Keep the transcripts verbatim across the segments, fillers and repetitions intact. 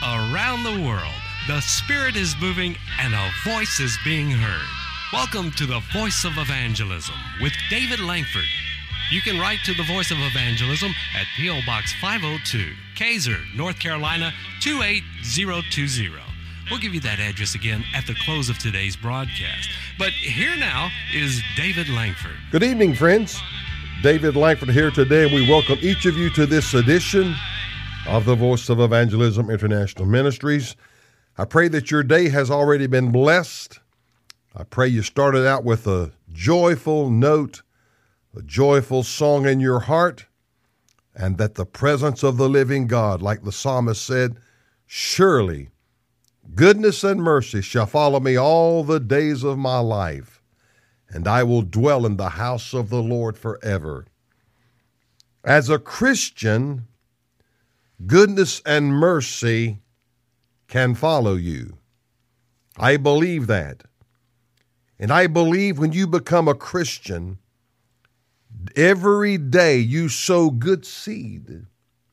Around the world, the Spirit is moving and a voice is being heard. Welcome to the Voice of Evangelism with David Langford. You can write to the Voice of Evangelism at P O. Box five oh two, Kaiser, North Carolina two eight zero two zero. We'll give you that address again at the close of today's broadcast. But here now is David Langford. Good evening, friends. David Langford here today, and we welcome each of you to this edition of the Voice of Evangelism International Ministries. I pray that your day has already been blessed. I pray you started out with a joyful note, a joyful song in your heart, and that the presence of the living God, like the psalmist said, surely goodness and mercy shall follow me all the days of my life, and I will dwell in the house of the Lord forever. As a Christian, goodness and mercy can follow you. I believe that. And I believe when you become a Christian, every day you sow good seed.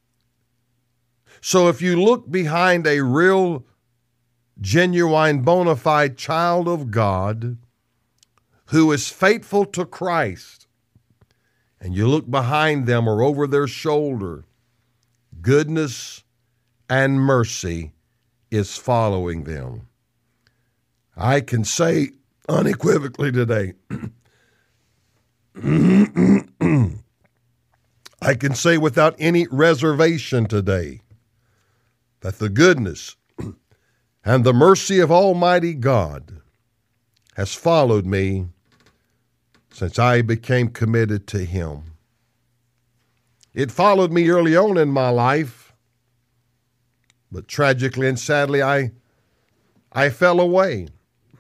So if you look behind a real, genuine, bona fide child of God who is faithful to Christ, and you look behind them or over their shoulder, goodness and mercy is following them. I can say unequivocally today, I can say without any reservation today that the goodness and the mercy of Almighty God has followed me since I became committed to Him. It followed me early on in my life, but tragically and sadly, I, I fell away.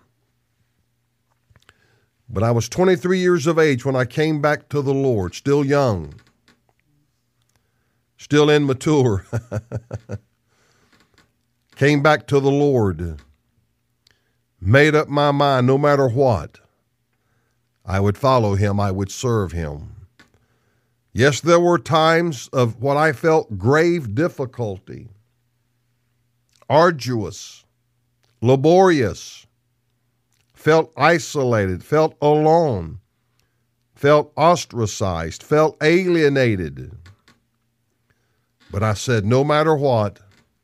But I was twenty-three years of age when I came back to the Lord, still young, still immature. Came back to the Lord, made up my mind no matter what, I would follow Him, I would serve Him. Yes, there were times of what I felt grave difficulty, arduous, laborious, felt isolated, felt alone, felt ostracized, felt alienated. But I said, no matter what,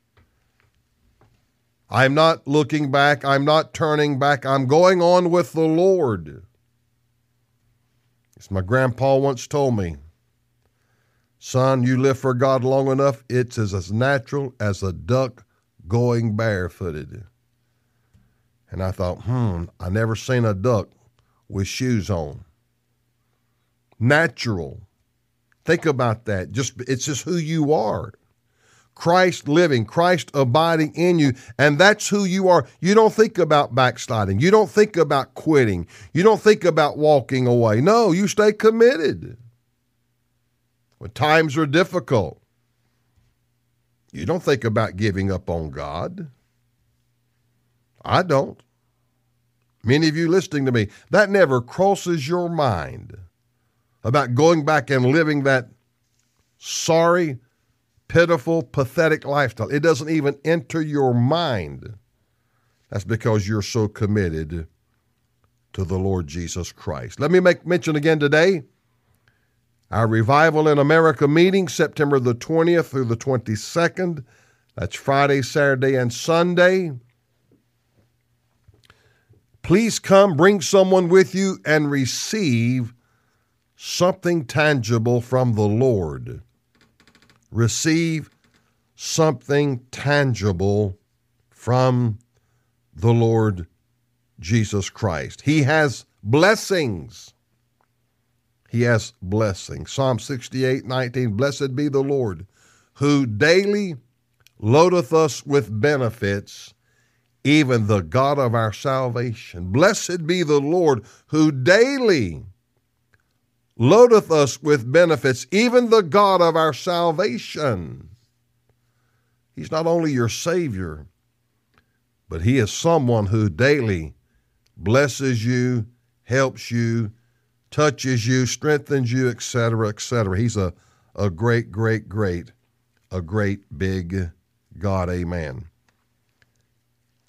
I'm not looking back, I'm not turning back, I'm going on with the Lord. As my grandpa once told me, son, you live for God long enough, it's as, as natural as a duck going barefooted. And I thought, hmm, I never seen a duck with shoes on. Natural. Think about that. Just it's just who you are. Christ living, Christ abiding in you, and that's who you are. You don't think about backsliding. You don't think about quitting. You don't think about walking away. No, you stay committed. When times are difficult, you don't think about giving up on God. I don't. Many of you listening to me, that never crosses your mind about going back and living that sorry, pitiful, pathetic lifestyle. It doesn't even enter your mind. That's because you're so committed to the Lord Jesus Christ. Let me make mention again today, our Revival in America meeting, September the twentieth through the twenty-second. That's Friday, Saturday, and Sunday. Please come, bring someone with you, and receive something tangible from the Lord. Receive something tangible from the Lord Jesus Christ. He has blessings. He has blessings. Psalm sixty-eight nineteen, blessed be the Lord, who daily loadeth us with benefits, even the God of our salvation. Blessed be the Lord, who daily loadeth us with benefits, even the God of our salvation. He's not only your Savior, but He is someone who daily blesses you, helps you, touches you, strengthens you, et cetera, et cetera. He's a, a great, great, great, a great big God. Amen.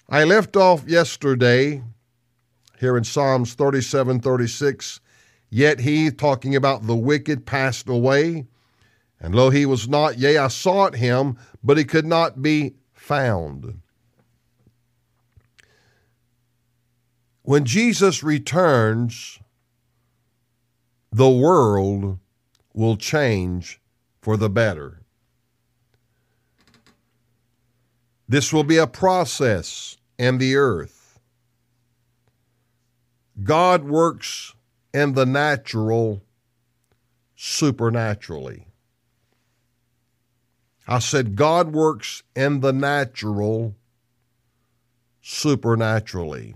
I left off yesterday here in Psalms thirty-seven, thirty-six. Yet he, talking about the wicked, passed away, and lo, he was not. Yea, I sought him, but he could not be found. When Jesus returns, the world will change for the better. This will be a process in the earth. God works in the natural supernaturally. I said God works in the natural supernaturally.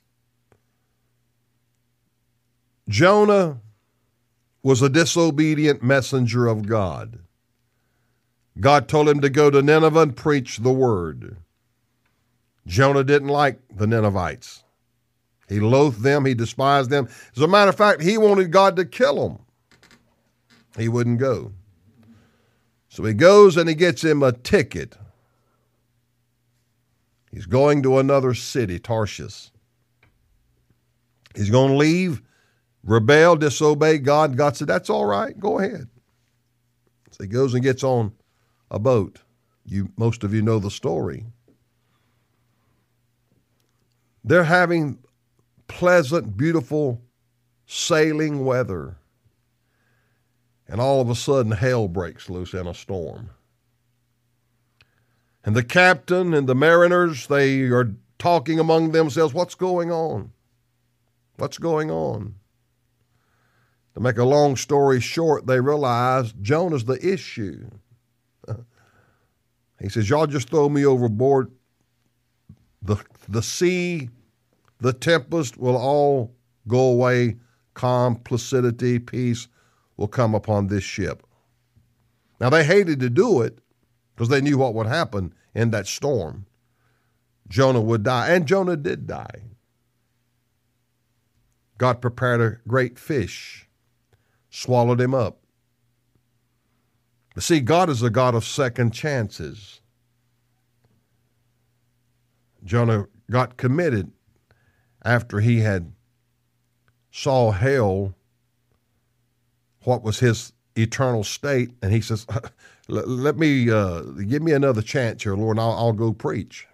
Jonah was a disobedient messenger of God. God told him to go to Nineveh and preach the word. Jonah didn't like the Ninevites. He loathed them. He despised them. As a matter of fact, he wanted God to kill them. He wouldn't go. So he goes and he gets him a ticket. He's going to another city, Tarshish. He's going to leave, rebel, disobey God. God said, that's all right. Go ahead. So he goes and gets on a boat. You, most of you know the story. They're having pleasant, beautiful sailing weather. And all of a sudden, hell breaks loose in a storm. And the captain and the mariners, they are talking among themselves, what's going on? What's going on? To make a long story short, they realize Jonah's the issue. He says, y'all just throw me overboard. The, the sea, the tempest will all go away. Calm, placidity, peace will come upon this ship. Now, they hated to do it because they knew what would happen in that storm. Jonah would die, and Jonah did die. God prepared a great fish, swallowed him up. But see, God is a God of second chances. Jonah got committed after he had saw hell, what was his eternal state, and he says, let me, uh, give me another chance here, Lord, and I'll, I'll go preach.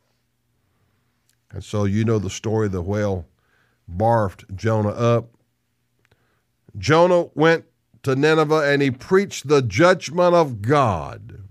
And so you know the story, the whale barfed Jonah up. Jonah went to Nineveh and he preached the judgment of God.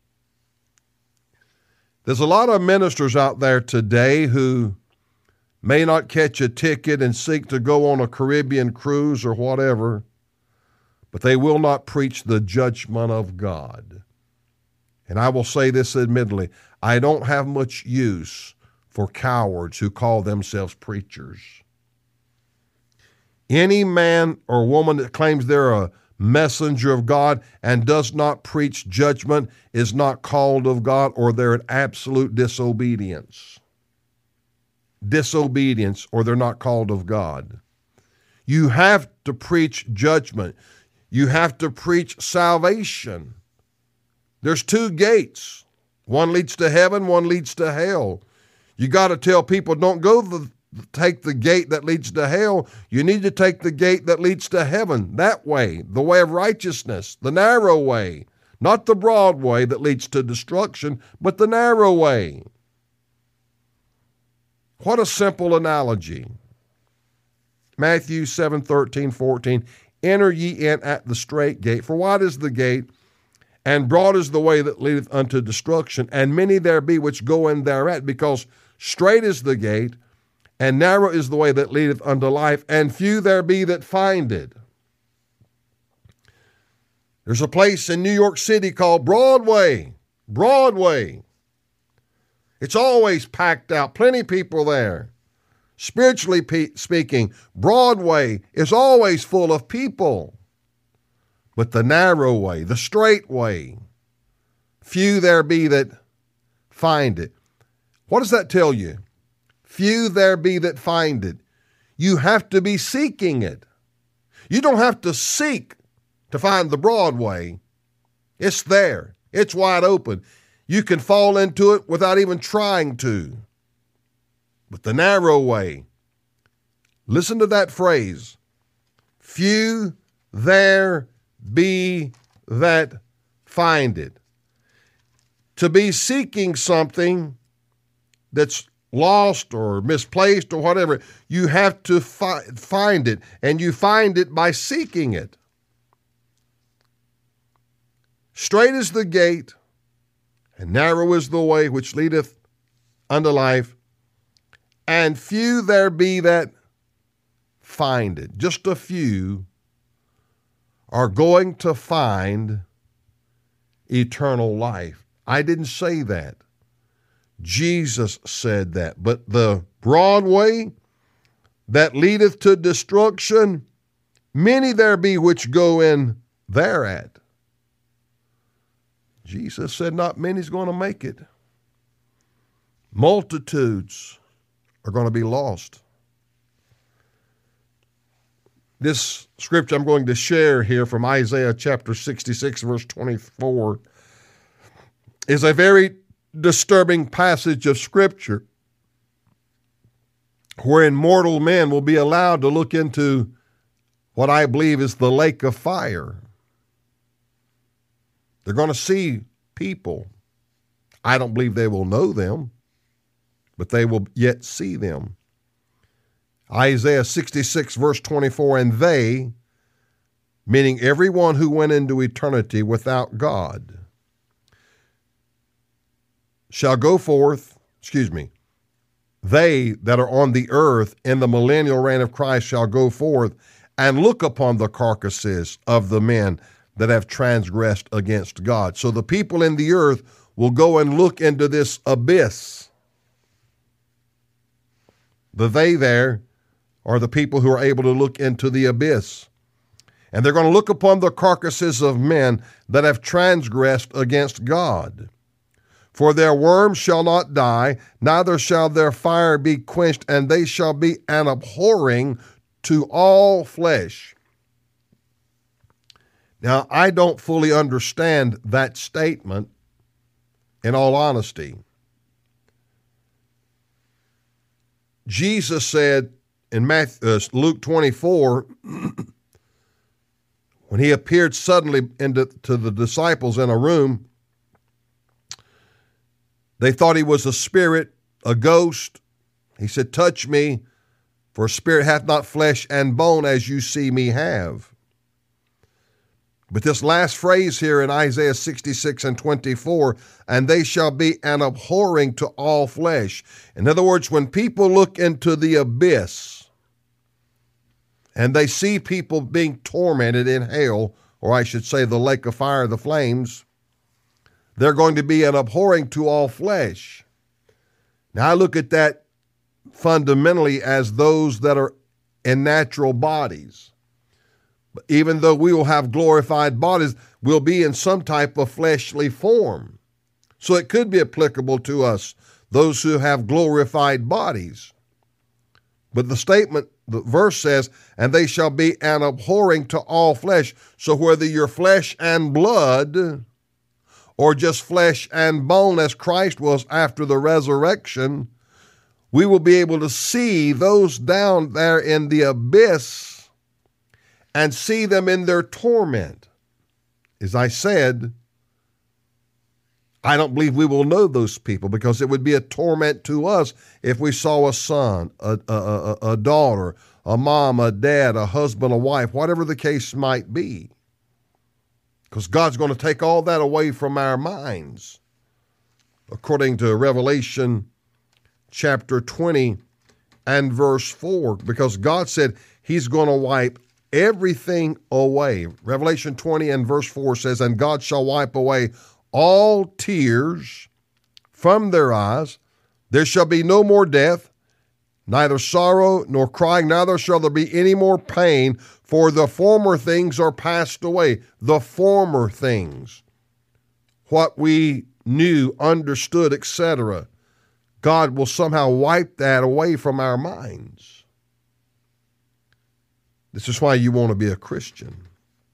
There's a lot of ministers out there today who may not catch a ticket and seek to go on a Caribbean cruise or whatever, but they will not preach the judgment of God. And I will say this admittedly, I don't have much use for cowards who call themselves preachers. Any man or woman that claims they're a messenger of God and does not preach judgment is not called of God, or they're in absolute disobedience. Disobedience, or they're not called of God. You have to preach judgment. You have to preach salvation. There's two gates. One leads to heaven, one leads to hell. You got to tell people, don't go the take the gate that leads to hell. You need to take the gate that leads to heaven, that way, the way of righteousness, the narrow way, not the broad way that leads to destruction, but the narrow way. What a simple analogy. Matthew seven, thirteen, fourteen, enter ye in at the strait gate, for wide is the gate, and broad is the way that leadeth unto destruction, and many there be which go in thereat, because strait is the gate, and narrow is the way that leadeth unto life, and few there be that find it. There's a place in New York City called Broadway. Broadway. It's always packed out. Plenty of people there. Spiritually pe- speaking, Broadway is always full of people. But the narrow way, the straight way, few there be that find it. What does that tell you? Few there be that find it. You have to be seeking it. You don't have to seek to find the broad way. It's there. It's wide open. You can fall into it without even trying to. But the narrow way, listen to that phrase, few there be that find it. To be seeking something that's lost or misplaced or whatever, you have to fi- find it, and you find it by seeking it. Straight is the gate, and narrow is the way which leadeth unto life, and few there be that find it. Just a few are going to find eternal life. I didn't say that. Jesus said that. But the broad way that leadeth to destruction, many there be which go in thereat. Jesus said not many's going to make it. Multitudes are going to be lost. This scripture I'm going to share here from Isaiah chapter sixty-six, verse twenty-four, is a very disturbing passage of scripture wherein mortal men will be allowed to look into what I believe is the lake of fire. They're going to see people. I don't believe they will know them, but they will yet see them. Isaiah sixty-six, verse twenty-four, and they, meaning everyone who went into eternity without God, shall go forth, excuse me, they that are on the earth in the millennial reign of Christ shall go forth and look upon the carcasses of the men that have transgressed against God. So the people in the earth will go and look into this abyss. The they there are the people who are able to look into the abyss. And they're going to look upon the carcasses of men that have transgressed against God. For their worm shall not die, neither shall their fire be quenched, and they shall be an abhorring to all flesh. Now, I don't fully understand that statement, in all honesty. Jesus said in Matthew, uh, Luke twenty-four, when he appeared suddenly into, to the disciples in a room, they thought he was a spirit, a ghost. He said, touch me, for a spirit hath not flesh and bone as you see me have. But this last phrase here in Isaiah sixty-six and twenty-four, and they shall be an abhorring to all flesh. In other words, when people look into the abyss and they see people being tormented in hell, or I should say the lake of fire, the flames, they're going to be an abhorring to all flesh. Now, I look at that fundamentally as those that are in natural bodies. But even though we will have glorified bodies, we'll be in some type of fleshly form. So it could be applicable to us, those who have glorified bodies. But the statement, the verse says, and they shall be an abhorring to all flesh. So whether you're flesh and blood, or just flesh and bone as Christ was after the resurrection, we will be able to see those down there in the abyss and see them in their torment. As I said, I don't believe we will know those people, because it would be a torment to us if we saw a son, a, a, a, a daughter, a mom, a dad, a husband, a wife, whatever the case might be. Because God's going to take all that away from our minds. According to Revelation chapter twenty and verse four, because God said he's going to wipe everything away. Revelation twenty and verse four says, and God shall wipe away all tears from their eyes. There shall be no more death, neither sorrow nor crying, neither shall there be any more pain, for the former things are passed away. The former things, what we knew, understood, et cetera. God will somehow wipe that away from our minds. This is why you want to be a Christian.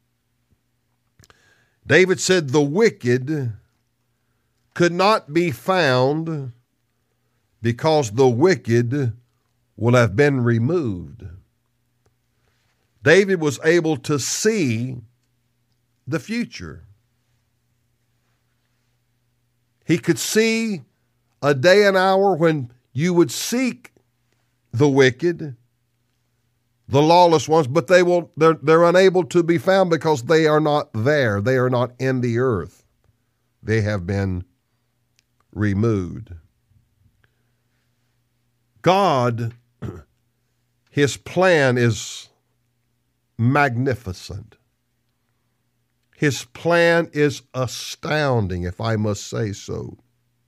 David said the wicked could not be found because the wicked will have been removed. David was able to see the future. He could see a day and hour when you would seek the wicked, the lawless ones, but they will they're, they're unable to be found because they are not there. They are not in the earth. They have been removed. God, his plan is magnificent. His plan is astounding, if I must say so.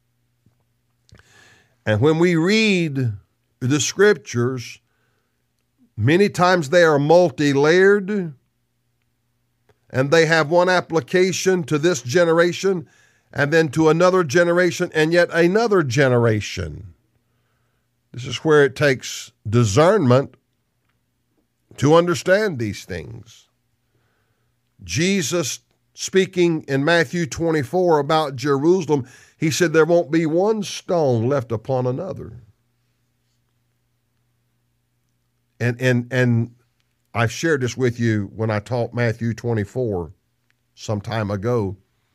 And when we read the scriptures, many times they are multi-layered, and they have one application to this generation and then to another generation and yet another generation. This is where it takes discernment to understand these things. Jesus, speaking in Matthew twenty-four about Jerusalem, he said there won't be one stone left upon another. And and and I've shared this with you when I taught Matthew twenty-four some time ago.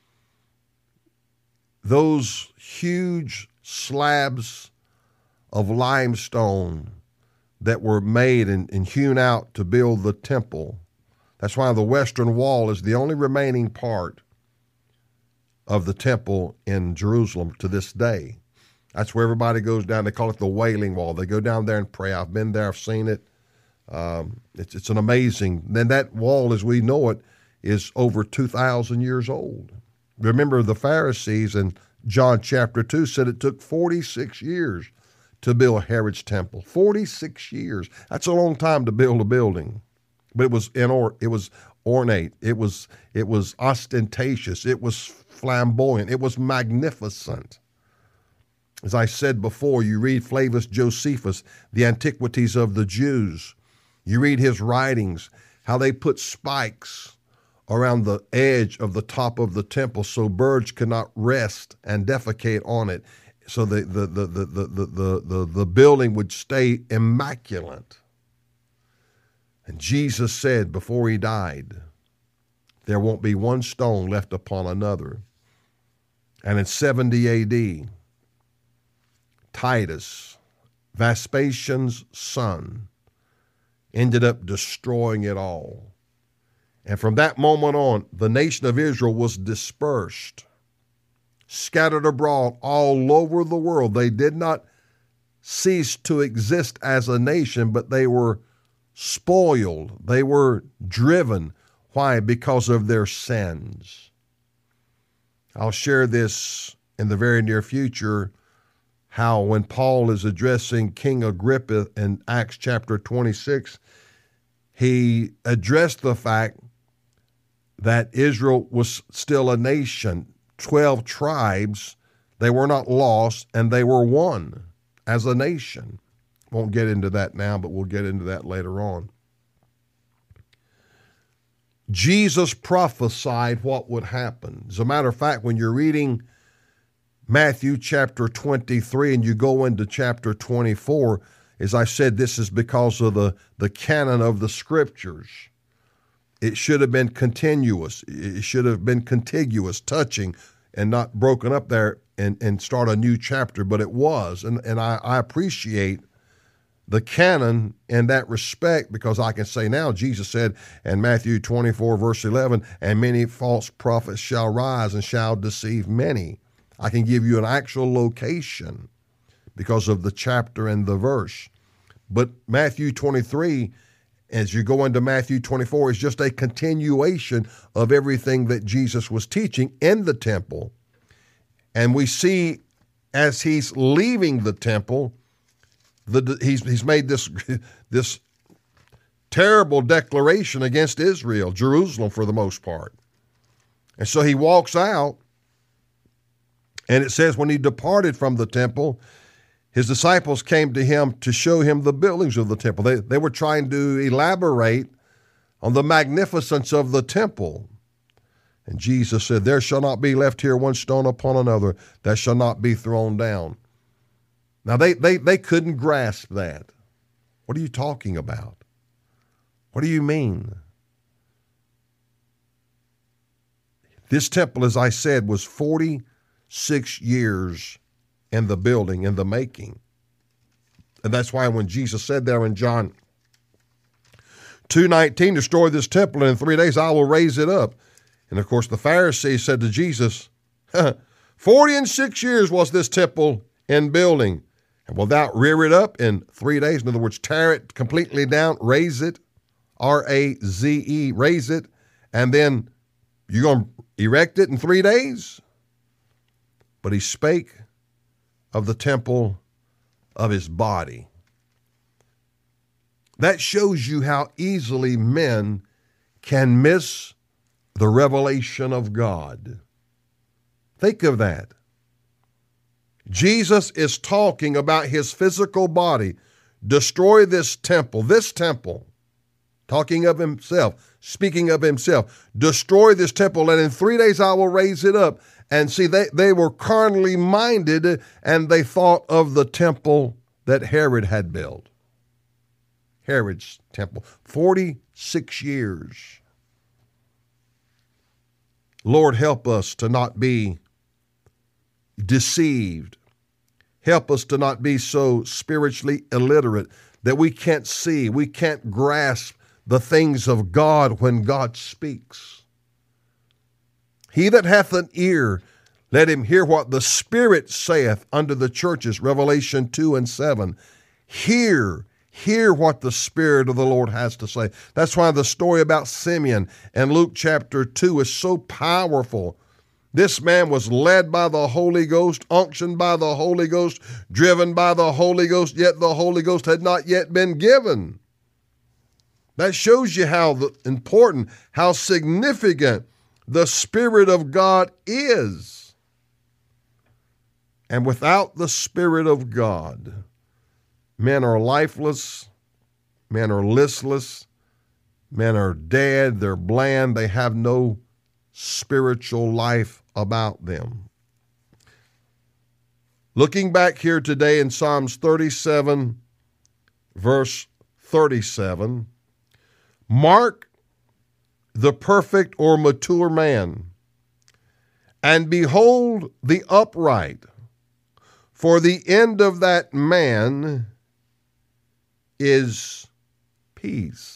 Those huge slabs of limestone that were made and, and hewn out to build the temple. That's why the Western Wall is the only remaining part of the temple in Jerusalem to this day. That's where everybody goes down. They call it the Wailing Wall. They go down there and pray. I've been there. I've seen it. Um, it's, it's an amazing. Then that wall, as we know it, is over two thousand years old. Remember, the Pharisees in John chapter two said it took forty-six years to build Herod's temple. forty-six years. That's a long time to build a building. But it was in or, it was ornate. It was it was ostentatious. It was flamboyant. It was magnificent. As I said before, you read Flavius Josephus, the Antiquities of the Jews. You read his writings, how they put spikes around the edge of the top of the temple so birds could not rest and defecate on it. So the the the the the the the, the building would stay immaculate. And Jesus said before he died, there won't be one stone left upon another. And in seventy A D, Titus, Vespasian's son, ended up destroying it all. And from that moment on, the nation of Israel was dispersed, scattered abroad all over the world. They did not cease to exist as a nation, but they were spoiled. They were driven. Why? Because of their sins. I'll share this in the very near future, how when Paul is addressing King Agrippa in Acts chapter twenty-six, he addressed the fact that Israel was still a nation, twelve tribes. They were not lost, and they were one as a nation. Won't get into that now, but we'll get into that later on. Jesus prophesied what would happen. As a matter of fact, when you're reading Matthew chapter twenty-three and you go into chapter twenty-four, as I said, this is because of the, the canon of the scriptures. It should have been continuous. It should have been contiguous, touching, and not broken up there and, and start a new chapter, but it was. And, and I, I appreciate the canon in that respect, because I can say now, Jesus said in Matthew twenty-four, verse eleven, and many false prophets shall rise and shall deceive many. I can give you an actual location because of the chapter and the verse. But Matthew twenty-three, as you go into Matthew twenty-four, is just a continuation of everything that Jesus was teaching in the temple. And we see as he's leaving the temple, the, he's, he's made this, this terrible declaration against Israel, Jerusalem for the most part. And so he walks out, and it says when he departed from the temple, his disciples came to him to show him the buildings of the temple. They, they were trying to elaborate on the magnificence of the temple. And Jesus said, there shall not be left here one stone upon another that shall not be thrown down. Now, they, they, they couldn't grasp that. What are you talking about? What do you mean? This temple, as I said, was forty-six years in the building, in the making. And that's why when Jesus said there in John two nineteen, destroy this temple, and in three days I will raise it up. And of course, the Pharisees said to Jesus, forty and six years was this temple in building, and will thou rear it up in three days? In other words, tear it completely down, raise it, R A Z E, raise it, and then you're going to erect it in three days? But he spake of the temple of his body. That shows you how easily men can miss the revelation of God. Think of that. Jesus is talking about his physical body. Destroy this temple, this temple, talking of himself, speaking of himself. Destroy this temple, and in three days I will raise it up. And see, they, they were carnally minded, and they thought of the temple that Herod had built. Herod's temple. forty-six years. Lord, help us to not be deceived. Help us to not be so spiritually illiterate that we can't see, we can't grasp the things of God when God speaks. He that hath an ear, let him hear what the Spirit saith unto the churches, Revelation two and seven. Hear, hear what the Spirit of the Lord has to say. That's why the story about Simeon in Luke chapter two is so powerful. This man was led by the Holy Ghost, unctioned by the Holy Ghost, driven by the Holy Ghost, yet the Holy Ghost had not yet been given. That shows you how important, how significant the Spirit of God is. And without the Spirit of God, men are lifeless, men are listless, men are dead, they're bland, they have no spiritual life about them. Looking back here today in Psalms thirty-seven, verse thirty-seven, mark the perfect or mature man, and behold the upright, for the end of that man is peace.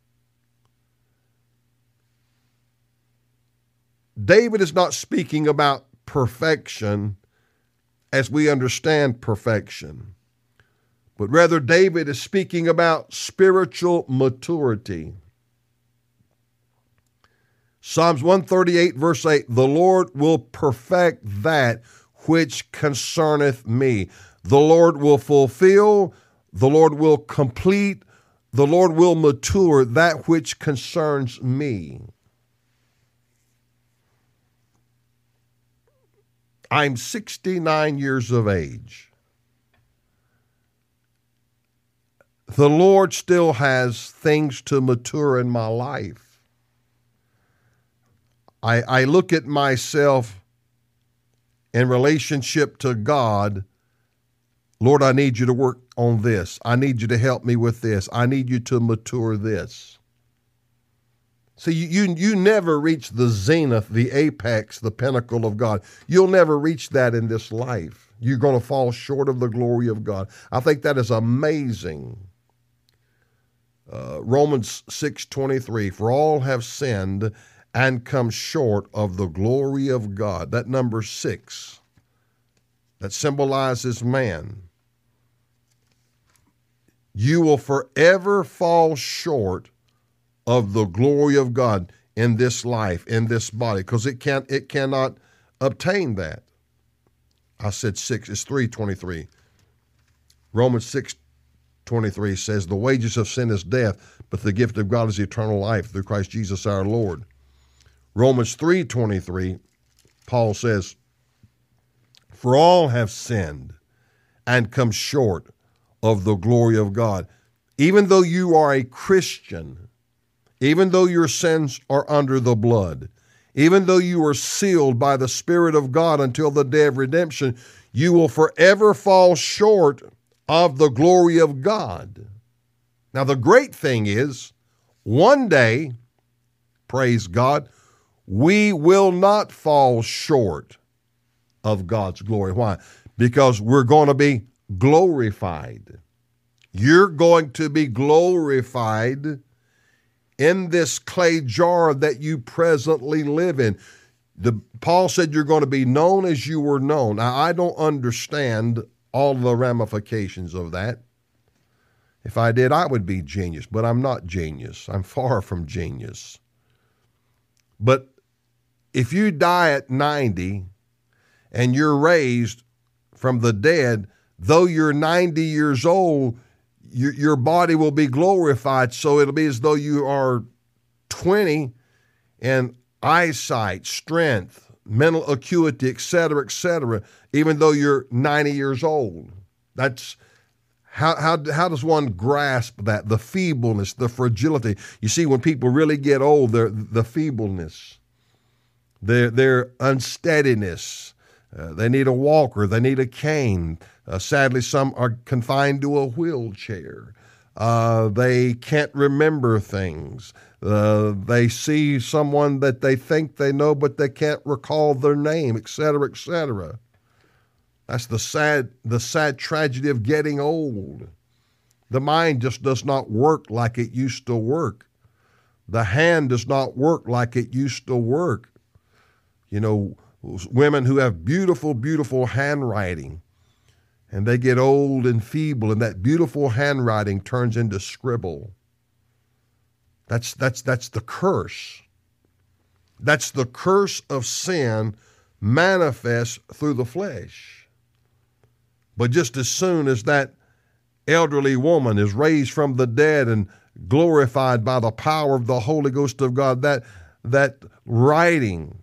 David is not speaking about perfection as we understand perfection, but rather David is speaking about spiritual maturity. Psalms one thirty-eight, verse eight, the Lord will perfect that which concerneth me. The Lord will fulfill, the Lord will complete, the Lord will mature that which concerns me. I'm sixty-nine years of age. The Lord still has things to mature in my life. I, I look at myself in relationship to God. Lord, I need you to work on this. I need you to help me with this. I need you to mature this. See, you, you, you never reach the zenith, the apex, the pinnacle of God. You'll never reach that in this life. You're going to fall short of the glory of God. I think that is amazing. Uh, Romans six twenty-three, for all have sinned and come short of the glory of God. That number six, that symbolizes man. You will forever fall short of the glory of God in this life, in this body, because it can't, it cannot obtain that. I said six, it's three twenty-three. Romans six twenty-three says, the wages of sin is death, but the gift of God is eternal life through Christ Jesus our Lord. Romans three twenty-three, Paul says, for all have sinned and come short of the glory of God. Even though you are a Christian, even though your sins are under the blood, even though you are sealed by the Spirit of God until the day of redemption, you will forever fall short of the glory of God. Now, the great thing is, one day, praise God, we will not fall short of God's glory. Why? Because we're going to be glorified. You're going to be glorified in this clay jar that you presently live in. The, Paul said you're going to be known as you were known. Now, I don't understand all the ramifications of that. If I did, I would be genius, but I'm not genius. I'm far from genius. But if you die at ninety and you're raised from the dead, though you're ninety years old, your, your body will be glorified. So it'll be as though you are twenty and eyesight, strength, mental acuity, et cetera, et cetera, even though you're ninety years old. That's how, how, how does one grasp that? The feebleness, the fragility. You see, when people really get old, they're, the feebleness, their, their unsteadiness, uh, they need a walker, they need a cane. Uh, sadly, some are confined to a wheelchair. Uh, they can't remember things. Uh, they see someone that they think they know, but they can't recall their name, et cetera, et cetera. That's the sad, the sad tragedy of getting old. The mind just does not work like it used to work. The hand does not work like it used to work. You know, women who have beautiful, beautiful handwriting, and they get old and feeble, and that beautiful handwriting turns into scribble. That's, that's, that's the curse. That's the curse of sin manifest through the flesh. But just as soon as that elderly woman is raised from the dead and glorified by the power of the Holy Ghost of God, that, that writing,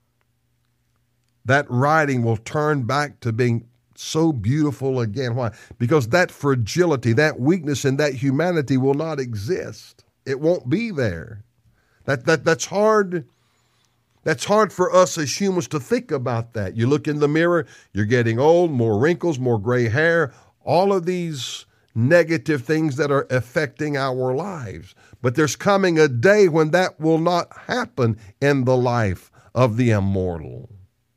that writing will turn back to being so beautiful again. Why? Because that fragility, that weakness, and that humanity will not exist. It won't be there. That, that, that's hard. That's hard for us as humans to think about that. You look in the mirror, you're getting old, more wrinkles, more gray hair, all of these negative things that are affecting our lives. But there's coming a day when that will not happen in the life of the immortal.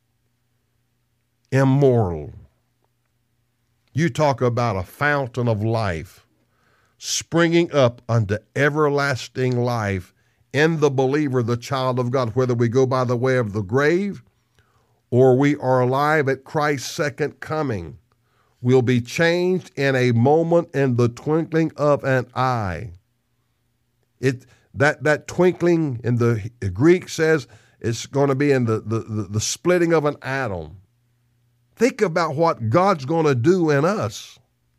Immortal. You talk about a fountain of life springing up unto everlasting life in the believer, the child of God, whether we go by the way of the grave or we are alive at Christ's second coming, will be changed in a moment, in the twinkling of an eye. It that that twinkling in the Greek says it's going to be in the, the, the, the splitting of an atom. Think about what God's going to do in us.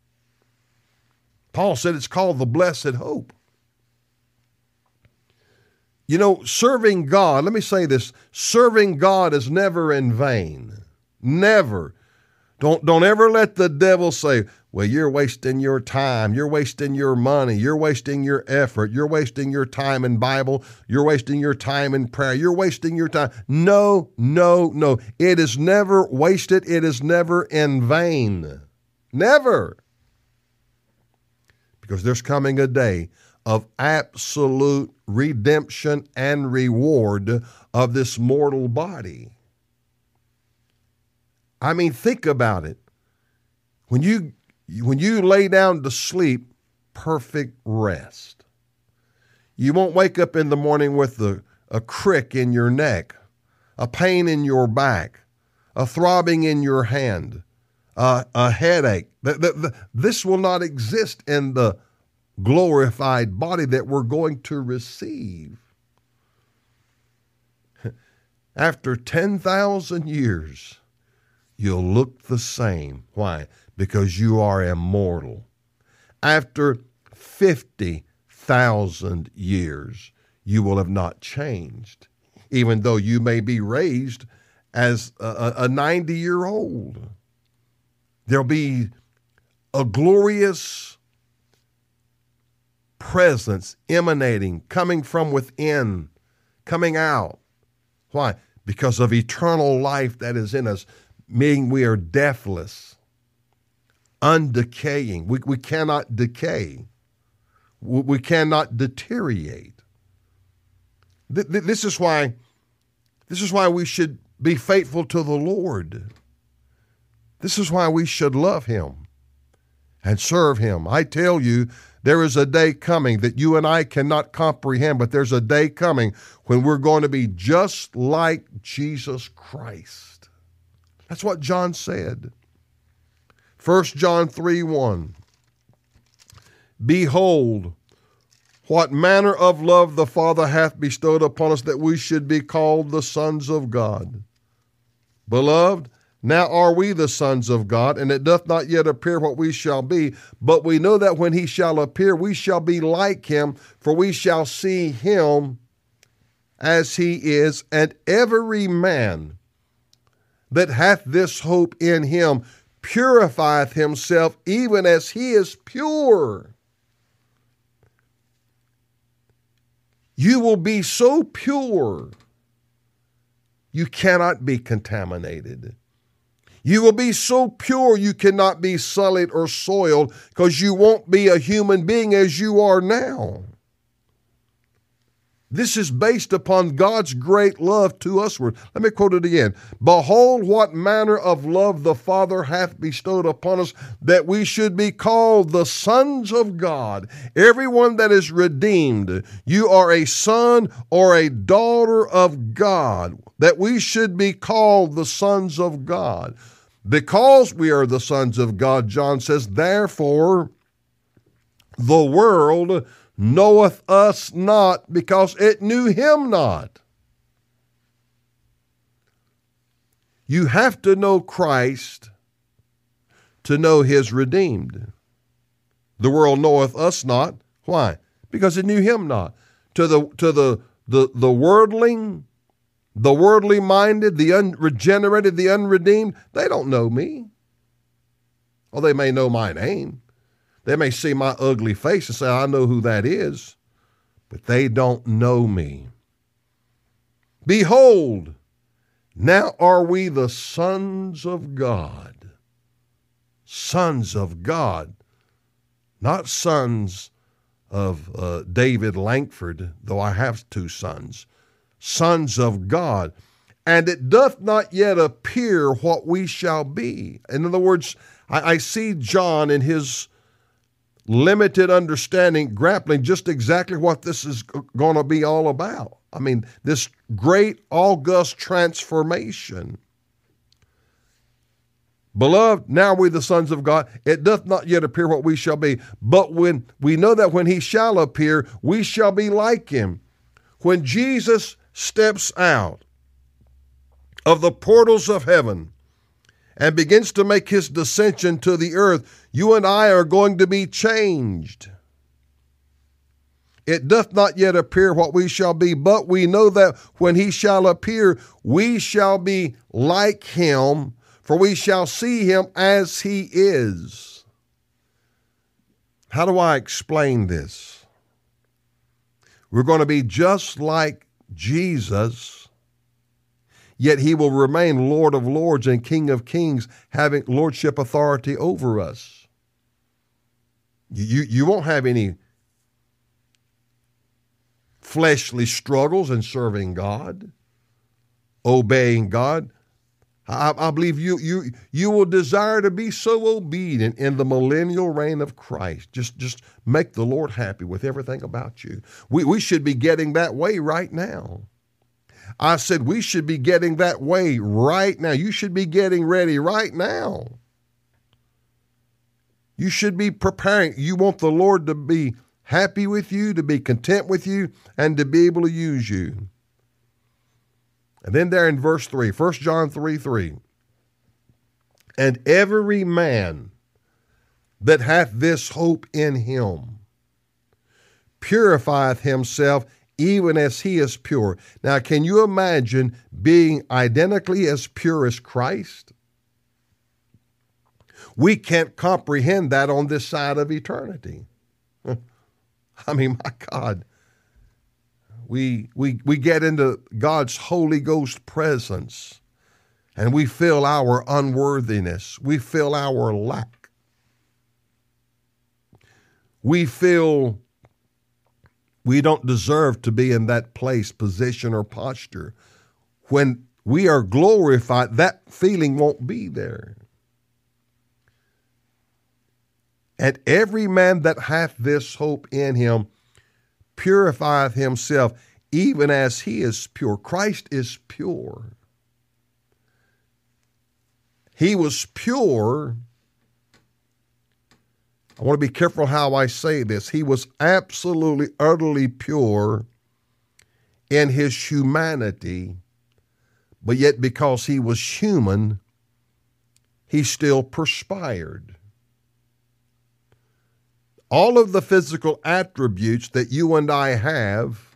Paul said it's called the blessed hope. You know, serving God, let me say this, serving God is never in vain. Never. Don't, don't ever let the devil say, well, you're wasting your time, you're wasting your money, you're wasting your effort, you're wasting your time in Bible, you're wasting your time in prayer, you're wasting your time. No, no, no. It is never wasted. It is never in vain. Never. Because there's coming a day of absolute redemption and reward of this mortal body. I mean, think about it. When you when you lay down to sleep, perfect rest. You won't wake up in the morning with a, a crick in your neck, a pain in your back, a throbbing in your hand, uh, a headache. The, the, the, this will not exist in the glorified body that we're going to receive. After ten thousand years, you'll look the same. Why? Because you are immortal. After fifty thousand years, you will have not changed, even though you may be raised as a ninety-year-old. There'll be a glorious presence emanating, coming from within, coming out. Why? Because of eternal life that is in us, meaning we are deathless, undecaying. We, we cannot decay. We, we cannot deteriorate. Th- th- this is why, this is why we should be faithful to the Lord. This is why we should love Him and serve Him. I tell you, there is a day coming that you and I cannot comprehend, but there's a day coming when we're going to be just like Jesus Christ. That's what John said. First John three one. Behold, what manner of love the Father hath bestowed upon us, that we should be called the sons of God. Beloved, now are we the sons of God, and it doth not yet appear what we shall be, but we know that when He shall appear, we shall be like Him, for we shall see Him as He is. And every man that hath this hope in Him purifieth himself, even as He is pure. You will be so pure, you cannot be contaminated. You will be so pure you cannot be sullied or soiled, because you won't be a human being as you are now. This is based upon God's great love to usward. Let me quote it again. Behold, what manner of love the Father hath bestowed upon us, that we should be called the sons of God. Everyone that is redeemed, you are a son or a daughter of God, that we should be called the sons of God. Because we are the sons of God, John says, therefore the world knoweth us not, because it knew Him not. You have to know Christ to know His redeemed. The world knoweth us not. Why? Because it knew Him not. To the to the the, the worldling, the worldly minded, the unregenerated, the unredeemed, they don't know me. Or they may know my name. They may see my ugly face and say, I know who that is, but they don't know me. Behold, now are we the sons of God. Sons of God, not sons of uh, David Langford, though I have two sons. Sons of God. And it doth not yet appear what we shall be. In other words, I, I see John in his limited understanding, grappling just exactly what this is going to be all about. I mean, this great august transformation. Beloved, now we the sons of God. It doth not yet appear what we shall be, but when we know that when He shall appear, we shall be like Him. When Jesus steps out of the portals of heaven and begins to make His descension to the earth, you and I are going to be changed. It doth not yet appear what we shall be, but we know that when He shall appear, we shall be like Him, for we shall see Him as He is. How do I explain this? We're going to be just like Jesus, yet He will remain Lord of lords and King of kings, having lordship authority over us. You, you won't have any fleshly struggles in serving God, obeying God. I, I believe you, you, you will desire to be so obedient in the millennial reign of Christ. Just, just make the Lord happy with everything about you. We, we should be getting that way right now. I said we should be getting that way right now. You should be getting ready right now. You should be preparing. You want the Lord to be happy with you, to be content with you, and to be able to use you. And then there in verse three, First John three three, and every man that hath this hope in Him purifieth himself, even as He is pure. Now, can you imagine being identically as pure as Christ? We can't comprehend that on this side of eternity. I mean, my God, We, we, we get into God's Holy Ghost presence, and we feel our unworthiness. We feel our lack. We feel we don't deserve to be in that place, position, or posture. When we are glorified, that feeling won't be there. And every man that hath this hope in him purifieth himself, even as he is pure. Christ is pure. He was pure. I want to be careful how I say this. He was absolutely, utterly pure in his humanity, but yet because he was human, he still perspired. All of the physical attributes that you and I have,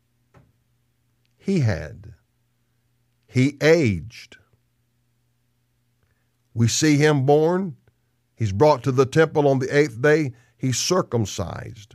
he had. He aged. We see him born. He's brought to the temple on the eighth day. He's circumcised.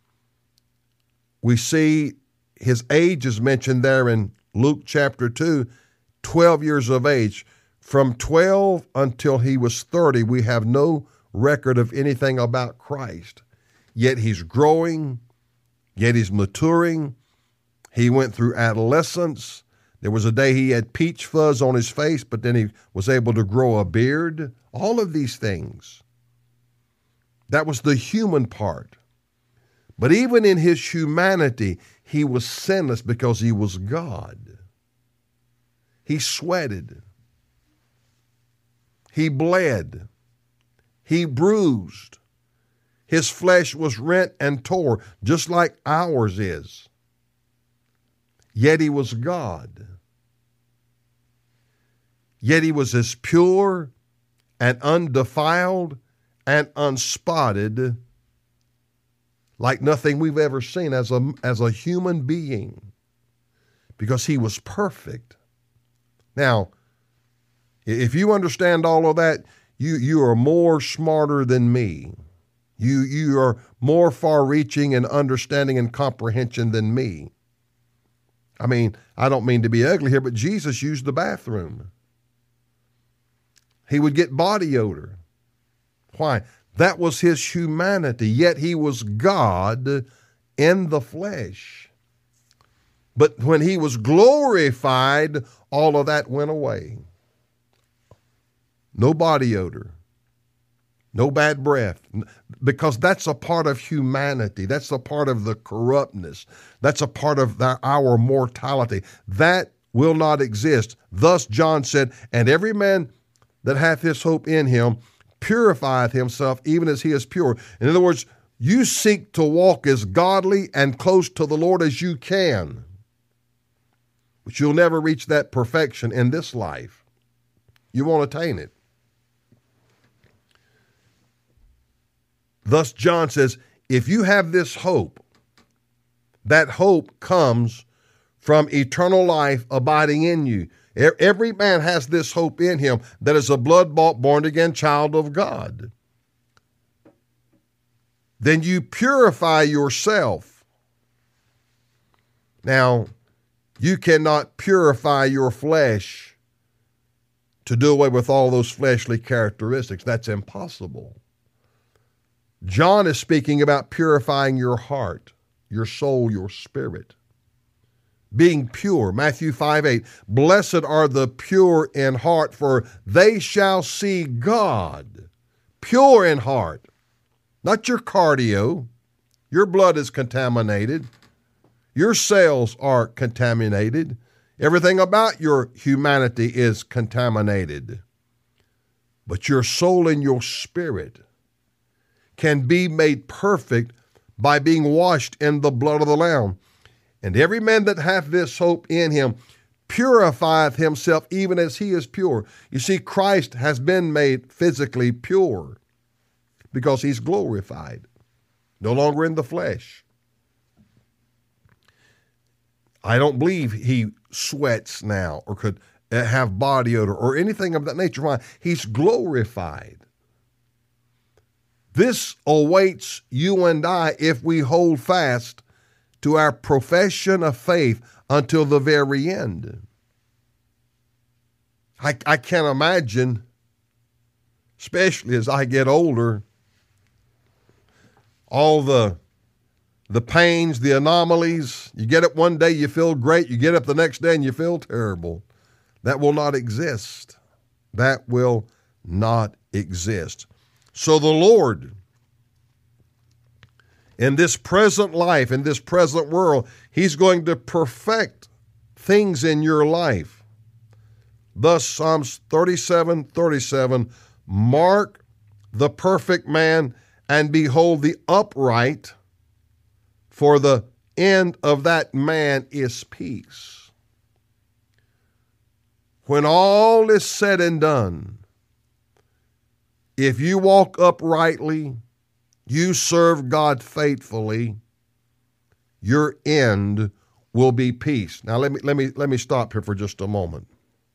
We see his age is mentioned there in Luke chapter two, twelve years of age. From twelve until he was thirty, we have no record of anything about Christ. Yet he's growing, yet he's maturing. He went through adolescence. There was a day he had peach fuzz on his face, but then he was able to grow a beard. All of these things. That was the human part. But even in his humanity, he was sinless because he was God. He sweated. He bled. He bruised. His flesh was rent and tore, just like ours is. Yet he was God. Yet he was as pure and undefiled and unspotted like nothing we've ever seen as a, as a human being, because he was perfect. Now, if you understand all of that, you, you are more smarter than me. You, you are more far-reaching in understanding and comprehension than me. I mean, I don't mean to be ugly here, but Jesus used the bathroom. He would get body odor. Why? That was his humanity, yet he was God in the flesh. But when he was glorified, all of that went away. No body odor. No bad breath, because that's a part of humanity. That's a part of the corruptness. That's a part of the, our mortality. That will not exist. Thus John said, and every man that hath this hope in him purifieth himself even as he is pure. In other words, you seek to walk as godly and close to the Lord as you can, but you'll never reach that perfection in this life. You won't attain it. Thus, John says, if you have this hope, that hope comes from eternal life abiding in you. Every man has this hope in him that is a blood-bought, born-again child of God. Then you purify yourself. Now, you cannot purify your flesh to do away with all those fleshly characteristics. That's impossible. John is speaking about purifying your heart, your soul, your spirit. Being pure. Matthew five eight, blessed are the pure in heart, for they shall see God. Pure in heart. Not your cardio. Your blood is contaminated. Your cells are contaminated. Everything about your humanity is contaminated. But your soul and your spirit can be made perfect by being washed in the blood of the Lamb. And every man that hath this hope in him purifieth himself even as he is pure. You see, Christ has been made physically pure because he's glorified, no longer in the flesh. I don't believe he sweats now or could have body odor or anything of that nature. Why? He's glorified. This awaits you and I if we hold fast to our profession of faith until the very end. I, I can't imagine, especially as I get older, all the the pains, the anomalies. You get up one day, you feel great. You get up the next day and you feel terrible. That will not exist. That will not exist. So the Lord, in this present life, in this present world, He's going to perfect things in your life. Thus, Psalms thirty-seven thirty-seven, mark the perfect man and behold the upright, for the end of that man is peace. When all is said and done, if you walk uprightly, you serve God faithfully, your end will be peace. Now let me let me let me stop here for just a moment.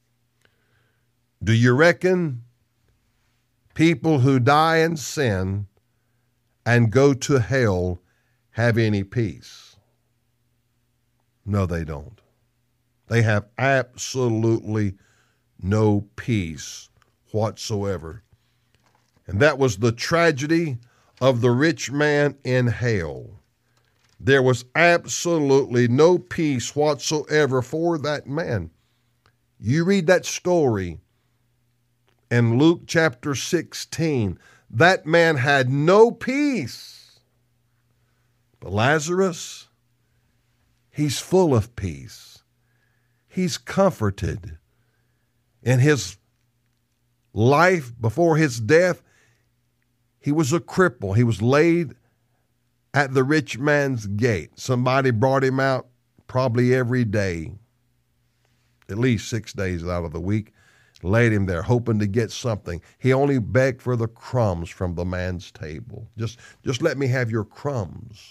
Do you reckon people who die in sin and go to hell have any peace? No, they don't. They have absolutely no peace whatsoever. And that was the tragedy of the rich man in hell. There was absolutely no peace whatsoever for that man. You read that story in Luke chapter sixteen. That man had no peace. But Lazarus, he's full of peace. He's comforted. In his life before his death, he was a cripple. He was laid at the rich man's gate. Somebody brought him out probably every day, at least six days out of the week, laid him there hoping to get something. He only begged for the crumbs from the man's table. Just, just let me have your crumbs.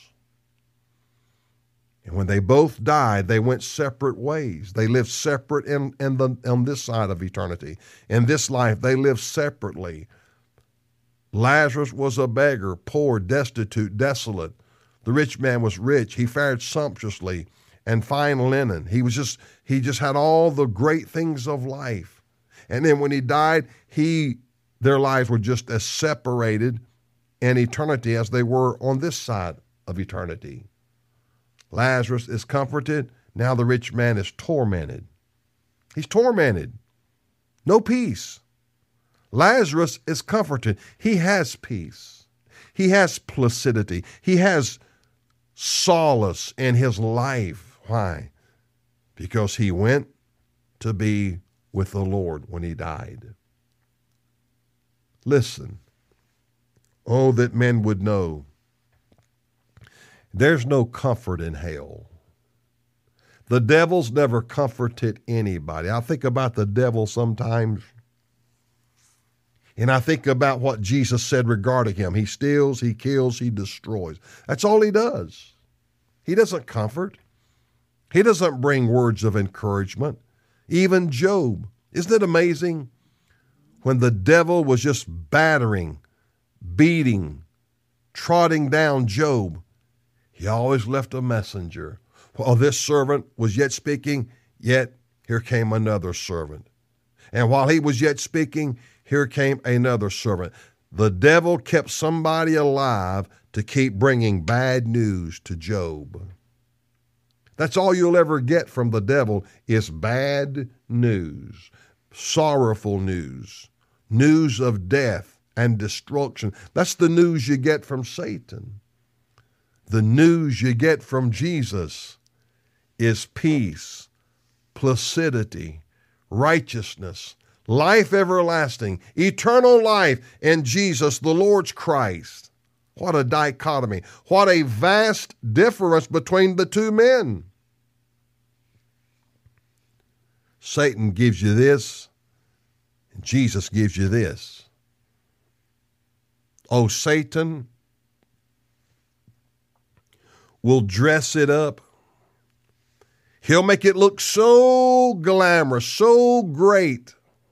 And when they both died, they went separate ways. They lived separate in, in the, on this side of eternity. In this life, they lived separately. Lazarus was a beggar, poor, destitute, desolate. The rich man was rich. He fared sumptuously and fine linen. He was just, he just had all the great things of life. And then when he died, he, their lives were just as separated in eternity as they were on this side of eternity. Lazarus is comforted. Now the rich man is tormented. He's tormented. No peace. Lazarus is comforted. He has peace. He has placidity. He has solace in his life. Why? Because he went to be with the Lord when he died. Listen. Oh, that men would know. There's no comfort in hell. The devil's never comforted anybody. I think about the devil sometimes, and I think about what Jesus said regarding him. He steals, he kills, he destroys. That's all he does. He doesn't comfort. He doesn't bring words of encouragement. Even Job. Isn't it amazing? When the devil was just battering, beating, trotting down Job, he always left a messenger. While this servant was yet speaking, yet here came another servant. And while he was yet speaking, here came another servant. The devil kept somebody alive to keep bringing bad news to Job. That's all you'll ever get from the devil is bad news, sorrowful news, news of death and destruction. That's the news you get from Satan. The news you get from Jesus is peace, placidity, righteousness, life everlasting, eternal life in Jesus, the Lord's Christ. What a dichotomy. What a vast difference between the two men. Satan gives you this, and Jesus gives you this. Oh, Satan will dress it up. He'll make it look so glamorous, so great.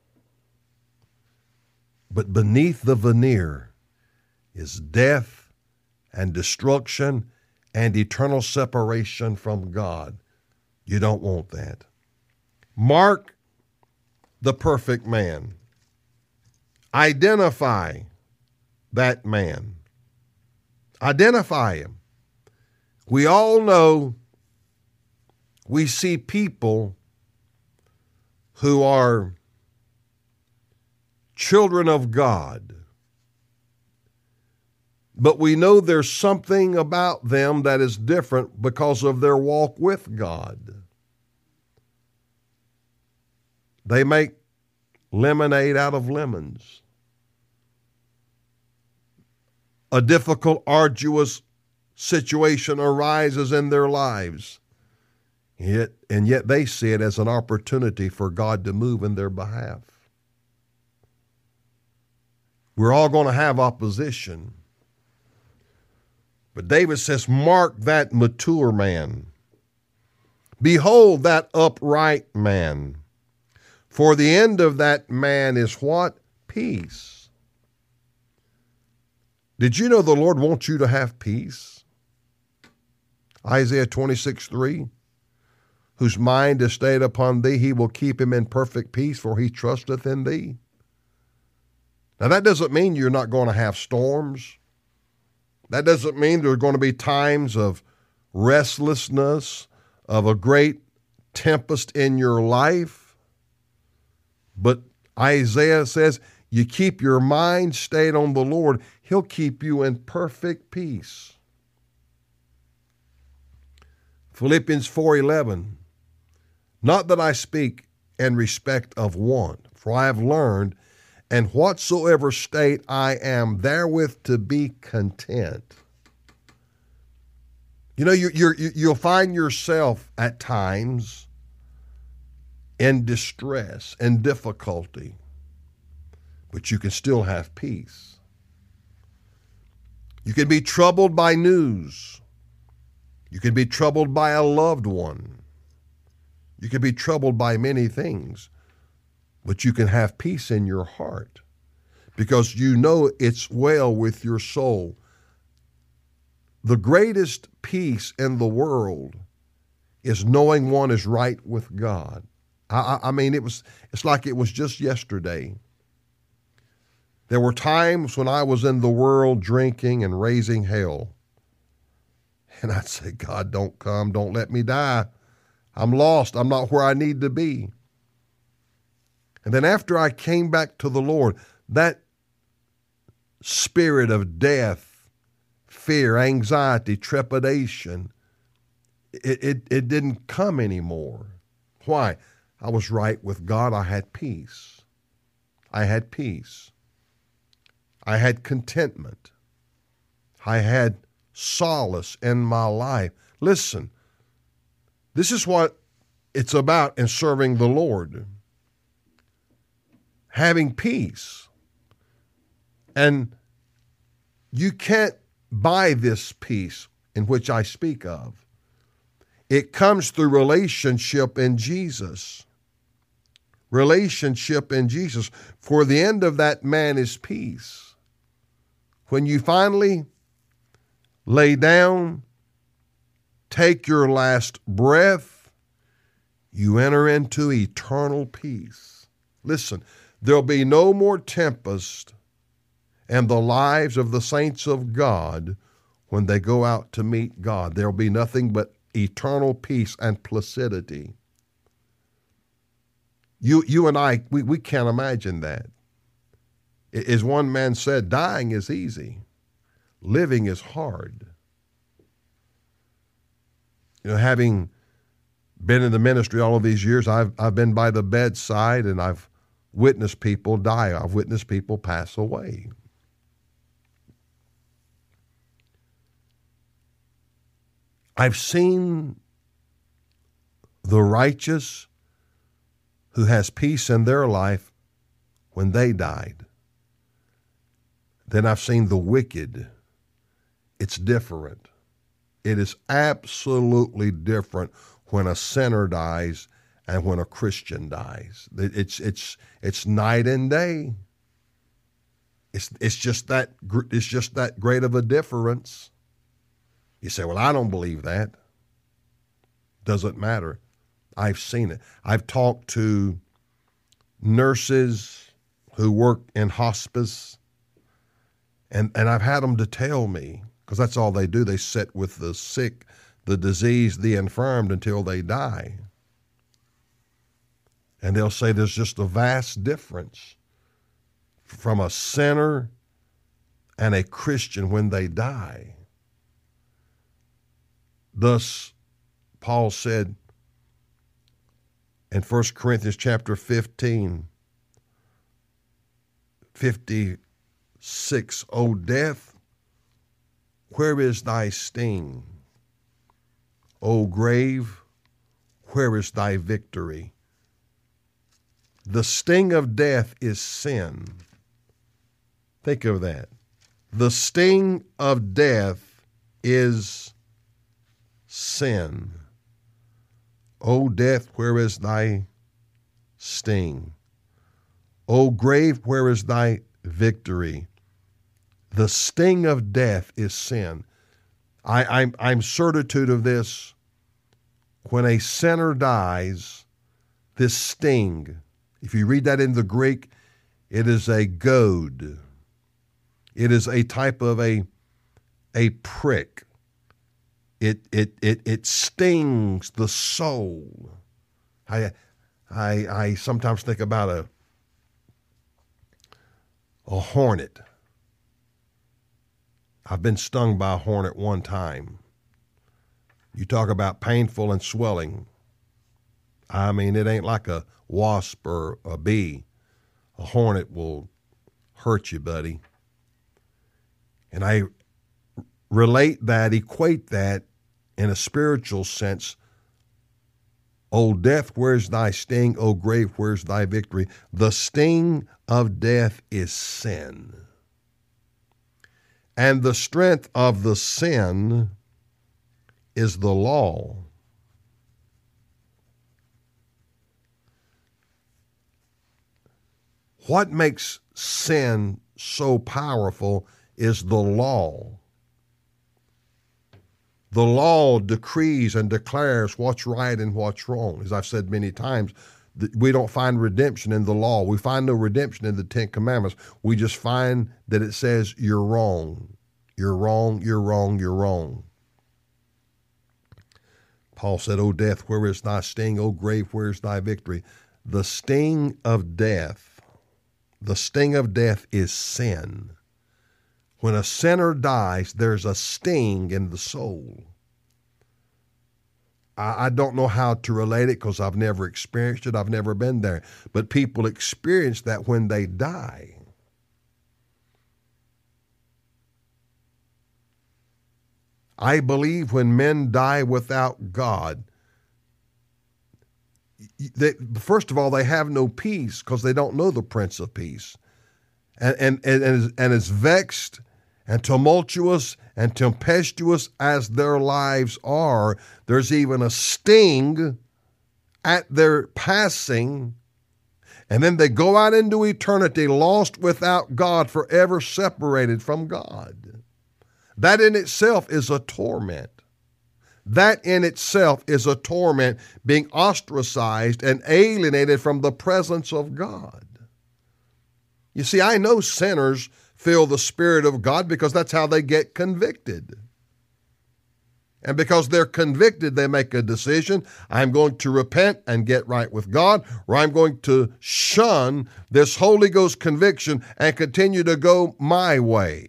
But beneath the veneer is death and destruction and eternal separation from God. You don't want that. Mark the perfect man. Identify that man. Identify him. We all know, we see people who are children of God, but we know there's something about them that is different because of their walk with God. They make lemonade out of lemons. A difficult, arduous situation arises in their lives, yet, and yet they see it as an opportunity for God to move in their behalf. We're all going to have opposition. But David says, mark that mature man. Behold that upright man. For the end of that man is what? Peace. Did you know the Lord wants you to have peace? Isaiah twenty-six three. Whose mind is stayed upon thee, he will keep him in perfect peace, for he trusteth in thee. Now that doesn't mean you're not going to have storms. That doesn't mean there are going to be times of restlessness, of a great tempest in your life. But Isaiah says, you keep your mind stayed on the Lord, he'll keep you in perfect peace. Philippians four eleven. Not that I speak in respect of want, for I have learned, and whatsoever state I am, therewith to be content. You know, you, you're, you'll find yourself at times in distress and difficulty, but you can still have peace. You can be troubled by news. You can be troubled by a loved one. You can be troubled by many things, but you can have peace in your heart because you know it's well with your soul. The greatest peace in the world is knowing one is right with God. I, I mean, it was, it's like it was just yesterday. There were times when I was in the world drinking and raising hell. And I'd say, God, don't come. Don't let me die. I'm lost. I'm not where I need to be. And then after I came back to the Lord, that spirit of death, fear, anxiety, trepidation, it, it, it didn't come anymore. Why? I was right with God. I had peace. I had peace. I had contentment. I had solace in my life. Listen, this is what it's about in serving the Lord. Having peace. And you can't buy this peace in which I speak of. It comes through relationship in Jesus. Relationship in Jesus. For the end of that man is peace. When you finally lay down, take your last breath, you enter into eternal peace. Listen, there'll be no more tempest in the lives of the saints of God when they go out to meet God. There'll be nothing but eternal peace and placidity. You, you and I, we, we can't imagine that. As one man said, dying is easy. Living is hard. You know, having been in the ministry all of these years, I've, I've been by the bedside and I've witnessed people die. I've witnessed people pass away. I've seen the righteous who has peace in their life when they died. Then I've seen the wicked. It's different. It is absolutely different when a sinner dies and when a Christian dies. It's it's it's night and day. It's it's just that it's just that great of a difference. You say, well, I don't believe that. Doesn't matter. I've seen it. I've talked to nurses who work in hospice, and, and I've had them to tell me, because that's all they do. They sit with the sick, the diseased, the infirmed until they die. And they'll say there's just a vast difference from a sinner and a Christian when they die. Thus, Paul said in First Corinthians chapter fifteen, fifty-six, O death, where is thy sting? O grave, where is thy victory? The sting of death is sin. Think of that. The sting of death is sin. O death, where is thy sting? O grave, where is thy victory? The sting of death is sin. I, I'm, I'm certitude of this. When a sinner dies, this sting, if you read that in the Greek, it is a goad. It is a type of a, a prick. It, it, it, it stings the soul. I, I, I sometimes think about a, a hornet. I've been stung by a hornet one time. You talk about painful and swelling. I mean, it ain't like a wasp or a bee. A hornet will hurt you, buddy. And I relate that, equate that in a spiritual sense. O death, where's thy sting? O grave, where's thy victory? The sting of death is sin. And the strength of the sin is the law. What makes sin so powerful is the law. The law decrees and declares what's right and what's wrong. As I've said many times, we don't find redemption in the law. We find no redemption in the Ten Commandments. We just find that it says you're wrong. You're wrong, you're wrong, you're wrong. Paul said, O death, where is thy sting? O grave, where is thy victory? The sting of death, the sting of death is sin. When a sinner dies, there's a sting in the soul. I, I don't know how to relate it because I've never experienced it. I've never been there. But people experience that when they die. I believe when men die without God, they, first of all, they have no peace because they don't know the Prince of Peace. And, and, and, and, as, and as vexed and tumultuous and tempestuous as their lives are, there's even a sting at their passing. And then they go out into eternity lost without God, forever separated from God. That in itself is a torment. That in itself is a torment, being ostracized and alienated from the presence of God. You see, I know sinners feel the Spirit of God because that's how they get convicted. And because they're convicted, they make a decision. I'm going to repent and get right with God, or I'm going to shun this Holy Ghost conviction and continue to go my way.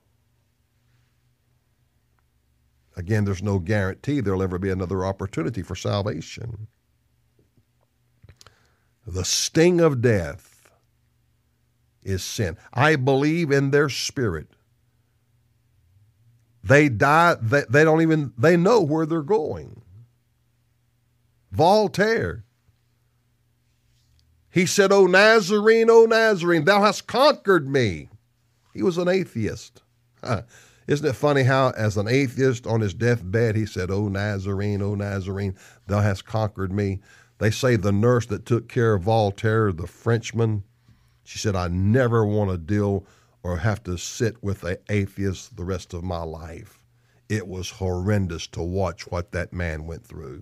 Again, there's no guarantee there'll ever be another opportunity for salvation. The sting of death is sin. I believe in their spirit. They die, they, they don't even, they know where they're going. Voltaire, he said, O Nazarene, O Nazarene, thou hast conquered me. He was an atheist. Huh. Isn't it funny how, as an atheist on his deathbed, he said, O Nazarene, O Nazarene, thou hast conquered me. They say the nurse that took care of Voltaire, the Frenchman, she said, I never want to deal or have to sit with an atheist the rest of my life. it was horrendous to watch what that man went through.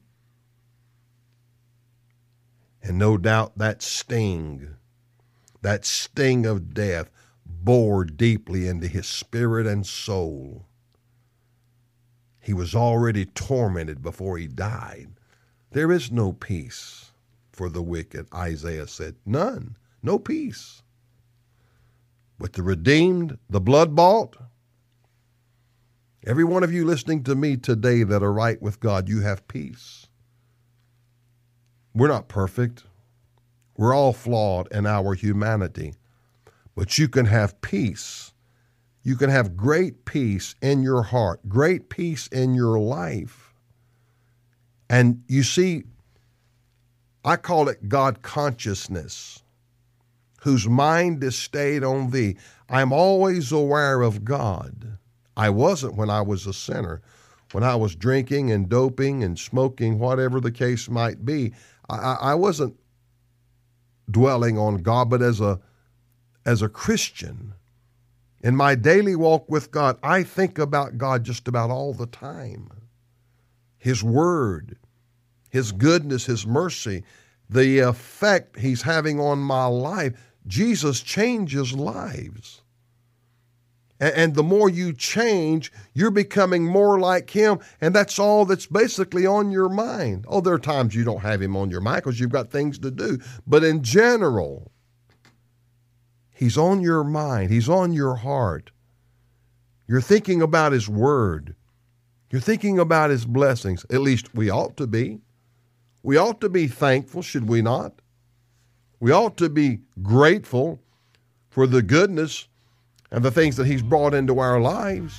And no doubt that sting, that sting of death, bore deeply into his spirit and soul. He was already tormented before he died. There is no peace for the wicked, Isaiah said. None. No peace. With the redeemed, the blood-bought, every one of you listening to me today that are right with God, you have peace. We're not perfect. We're all flawed in our humanity. But you can have peace. You can have great peace in your heart, great peace in your life. And you see, I call it God consciousness, whose mind is stayed on thee. I'm always aware of God. I wasn't when I was a sinner. When I was drinking and doping and smoking, whatever the case might be, I, I wasn't dwelling on God, but as a as a Christian, in my daily walk with God, I think about God just about all the time. His word, his goodness, his mercy, the effect he's having on my life. Jesus changes lives. And the more you change, you're becoming more like him, and that's all that's basically on your mind. Oh, there are times you don't have him on your mind because you've got things to do. But in general, he's on your mind. He's on your heart. You're thinking about his word. You're thinking about his blessings. At least we ought to be. We ought to be thankful, should we not? We ought to be grateful for the goodness and the things that he's brought into our lives.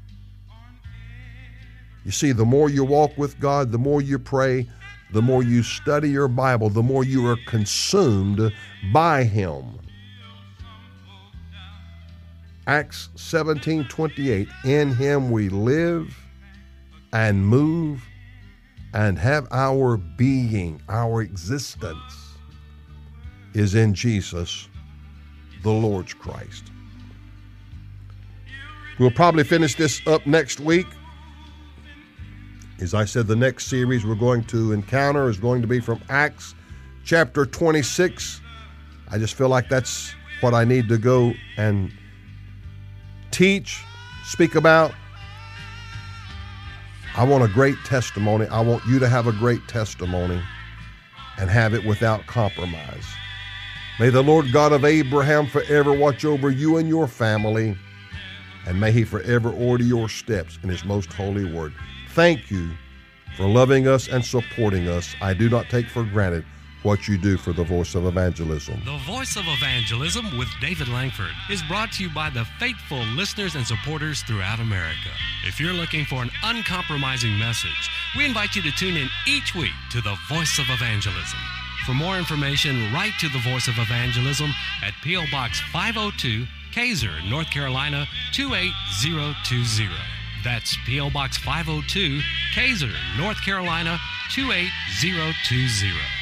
You see, the more you walk with God, the more you pray, the more you study your Bible, the more you are consumed by him. Acts seventeen twenty-eight, in him we live and move and have our being, our existence is in Jesus, the Lord's Christ. We'll probably finish this up next week. As I said, the next series we're going to encounter is going to be from Acts chapter twenty-six. I just feel like that's what I need to go and teach, speak about. I want a great testimony. I want you to have a great testimony and have it without compromise. May the Lord God of Abraham forever watch over you and your family, and may he forever order your steps in his most holy word. Thank you for loving us and supporting us. I do not take for granted what you do for the Voice of Evangelism. The Voice of Evangelism with David Langford is brought to you by the faithful listeners and supporters throughout America. If you're looking for an uncompromising message, we invite you to tune in each week to the Voice of Evangelism. For more information, write to the Voice of Evangelism at P O Box five oh two, Kaiser, North Carolina two eight zero two zero. That's P O Box five oh two, Kaiser, North Carolina two eight zero two zero.